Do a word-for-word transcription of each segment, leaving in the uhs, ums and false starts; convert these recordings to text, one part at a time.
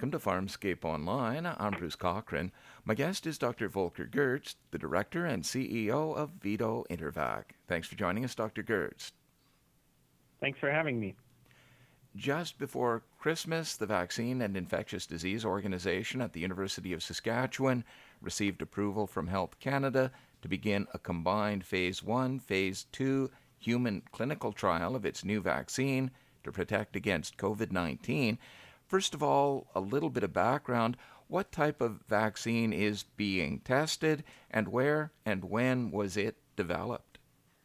welcome to Farmscape Online. I'm Bruce Cochran. My guest is Doctor Volker Gerst, the Director and C E O of Vito Intervac. Thanks for joining us, Doctor Gerst. Thanks for having me. Just before Christmas, the Vaccine and Infectious Disease Organization at the University of Saskatchewan received approval from Health Canada to begin a combined Phase one, Phase two human clinical trial of its new vaccine to protect against COVID nineteen. First of all, a little bit of background. What type of vaccine is being tested, and where and when was it developed?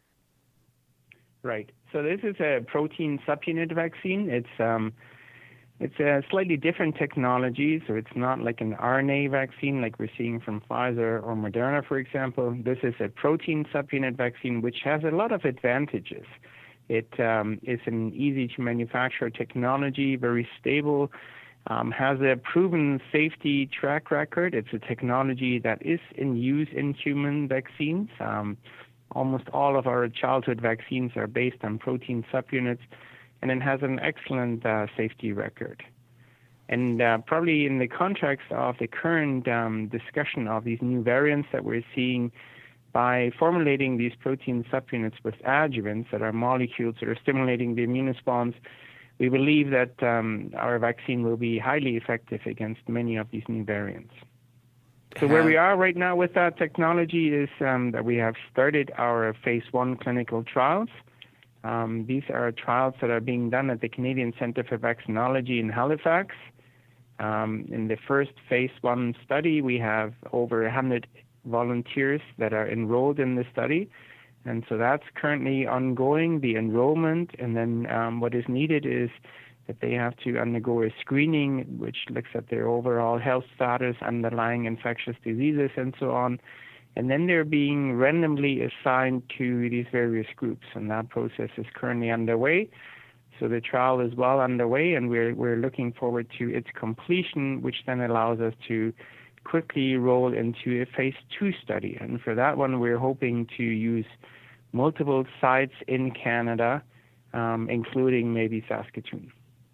Right. So this is a protein subunit vaccine. It's um, it's a slightly different technology. So it's not like an R N A vaccine like we're seeing from Pfizer or Moderna, for example. This is a protein subunit vaccine, which has a lot of advantages. It um, is an easy-to-manufacture technology, very stable, um, has a proven safety track record. It's a technology that is in use in human vaccines. Um, almost all of our childhood vaccines are based on protein subunits, and it has an excellent uh, safety record. And uh, probably in the context of the current um, discussion of these new variants that we're seeing, by formulating these protein subunits with adjuvants that are molecules that are stimulating the immune response, we believe that um, our vaccine will be highly effective against many of these new variants. So where we are right now with that technology is um, that we have started our phase one clinical trials. Um, these are trials that are being done at the Canadian Centre for Vaccinology in Halifax. Um, in the first phase one study, we have over one hundred volunteers that are enrolled in the study. And so that's currently ongoing, the enrollment. And then um, what is needed is that they have to undergo a screening, which looks at their overall health status, underlying infectious diseases, and so on. And then they're being randomly assigned to these various groups. And that process is currently underway. So the trial is well underway, and we're, we're looking forward to its completion, which then allows us to quickly roll into a phase two study. And for that one, we're hoping to use multiple sites in Canada, um, including maybe Saskatoon.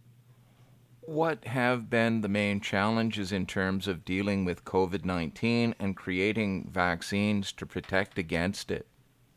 What have been the main challenges in terms of dealing with COVID nineteen and creating vaccines to protect against it?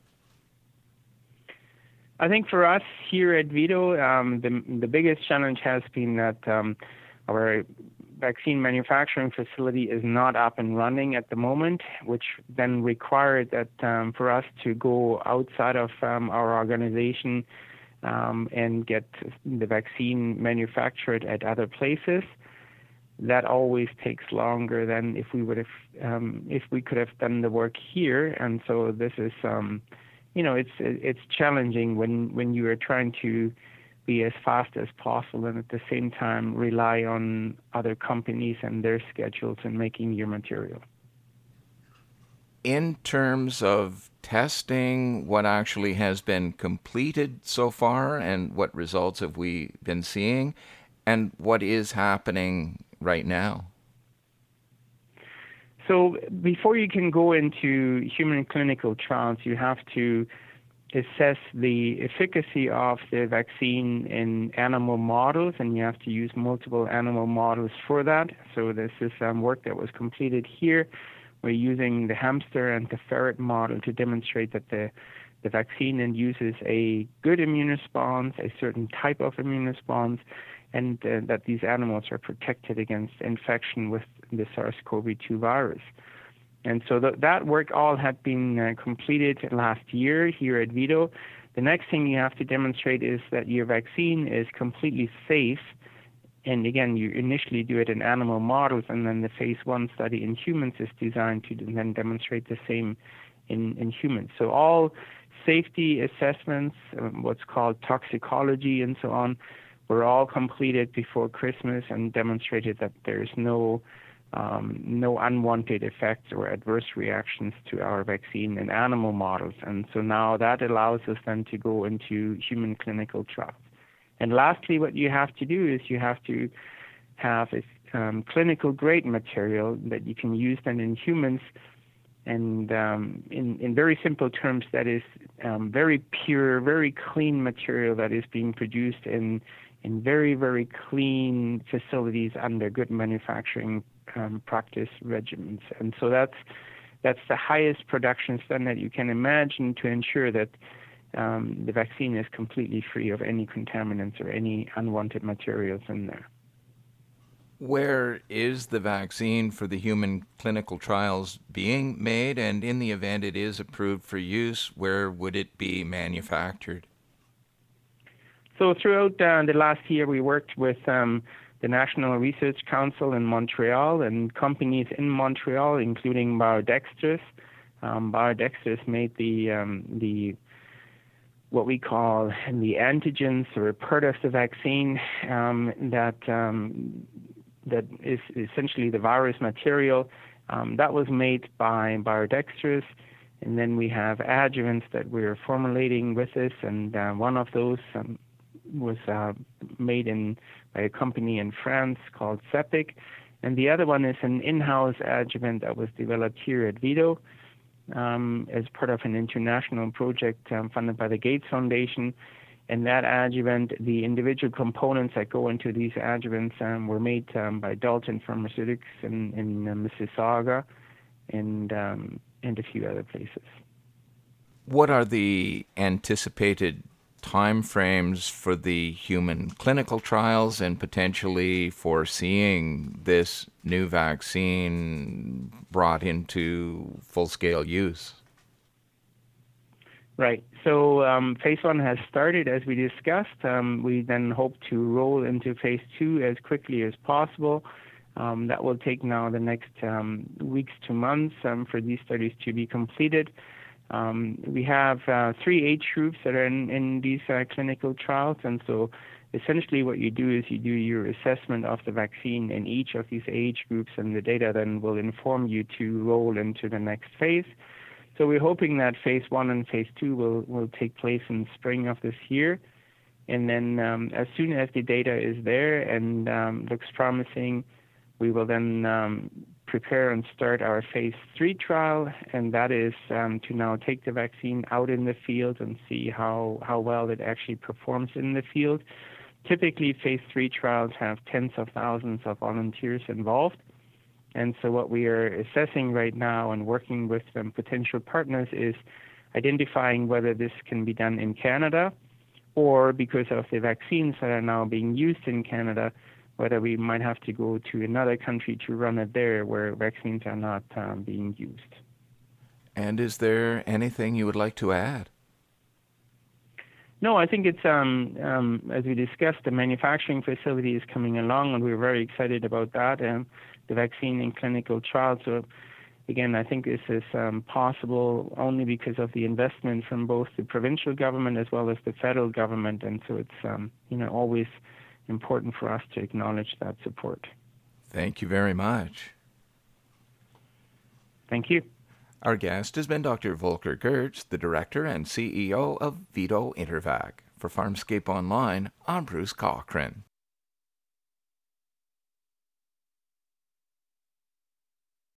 I think for us here at Vito, um, the, the biggest challenge has been that um, our vaccine manufacturing facility is not up and running at the moment, which then required that um, for us to go outside of um, our organization um, and get the vaccine manufactured at other places. That always takes longer than if we would have, um, if we could have done the work here. And so this is, um, you know, it's it's challenging when when you are trying to be as fast as possible and at the same time rely on other companies and their schedules in making your material. In terms of testing, what actually has been completed so far and what results have we been seeing, and what is happening right now? So before you can go into human clinical trials, you have to assess the efficacy of the vaccine in animal models, and you have to use multiple animal models for that. So this is um, work that was completed here. We're using the hamster and the ferret model to demonstrate that the, the vaccine induces a good immune response, a certain type of immune response, and uh, that these animals are protected against infection with the SARS-C o V two virus. And so th- that work all had been uh, completed last year here at Vito. The next thing you have to demonstrate is that your vaccine is completely safe. And again, you initially do it in animal models, and then the phase one study in humans is designed to then demonstrate the same in, in humans. So all safety assessments, um, what's called toxicology and so on, were all completed before Christmas and demonstrated that there's no Um, no unwanted effects or adverse reactions to our vaccine in animal models. And so now that allows us then to go into human clinical trials. And lastly, what you have to do is you have to have a um, clinical grade material that you can use then in humans. And um, in, in very simple terms, that is um, very pure, very clean material that is being produced in in very, very clean facilities under good manufacturing um, practice regimens. And so that's that's the highest production standard you can imagine to ensure that um, the vaccine is completely free of any contaminants or any unwanted materials in there. Where is the vaccine for the human clinical trials being made? And in the event it is approved for use, where would it be manufactured? So throughout uh, the last year, we worked with um, the National Research Council in Montreal and companies in Montreal, including Biodextrous. Um, Biodextrous made the um, the what we call the antigens, or part of the vaccine um, that um, that is essentially the virus material. Um, that was made by Biodextrous. And then we have adjuvants that we're formulating with this, and uh, one of those um, was uh, made in by a company in France called Cepic, and the other one is an in-house adjuvant that was developed here at Vito um, as part of an international project um, funded by the Gates Foundation. And that adjuvant, the individual components that go into these adjuvants um, were made um, by Dalton Pharmaceutics in, in uh, Mississauga and, um, and a few other places. What are the anticipated timeframes for the human clinical trials and potentially for seeing this new vaccine brought into full-scale use? Right. So um, phase one has started, as we discussed. Um, we then hope to roll into phase two as quickly as possible. Um, that will take now the next um, weeks to months um, for these studies to be completed. Um, we have uh, three age groups that are in, in these uh, clinical trials, and so essentially what you do is you do your assessment of the vaccine in each of these age groups, and the data then will inform you to roll into the next phase. So we're hoping that phase one and phase two will, will take place in spring of this year. And then um, as soon as the data is there and um, looks promising, we will then um, prepare and start our phase three trial, and that is um, to now take the vaccine out in the field and see how, how well it actually performs in the field. Typically, phase three trials have tens of thousands of volunteers involved. And so what we are assessing right now and working with um, potential partners is identifying whether this can be done in Canada, or because of the vaccines that are now being used in Canada, whether we might have to go to another country to run it there where vaccines are not um, being used. And is there anything you would like to add? No, I think it's, um, um, as we discussed, the manufacturing facility is coming along, and we're very excited about that, and the vaccine in clinical trials. So, again, I think this is um, possible only because of the investment from both the provincial government as well as the federal government, and so it's, um, you know, always important for us to acknowledge that support. Thank you very much. Thank you. Our guest has been Doctor Volker Gertz, the Director and C E O of Vito Intervac. For Farmscape Online, I'm Bruce Cochran.